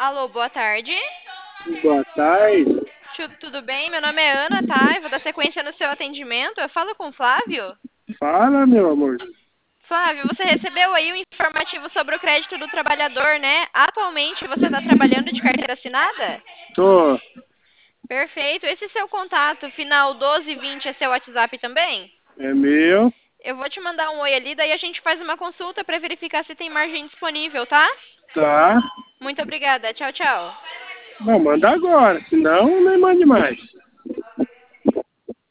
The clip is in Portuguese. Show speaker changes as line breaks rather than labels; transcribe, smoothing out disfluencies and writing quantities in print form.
Alô, boa tarde.
Boa tarde.
Tudo bem? Meu nome é Ana, tá? Eu vou dar sequência no seu atendimento. Eu falo com o Flávio.
Fala, meu amor.
Flávio, você recebeu aí o informativo sobre o crédito do trabalhador, né? Atualmente você está trabalhando de carteira assinada?
Tô.
Perfeito. Esse seu contato, final 1220, é seu WhatsApp também?
É meu.
Eu vou te mandar um oi ali, daí a gente faz uma consulta para verificar se tem margem disponível, tá?
Tá.
Muito obrigada. Tchau, tchau.
Não, manda agora, senão nem mande mais.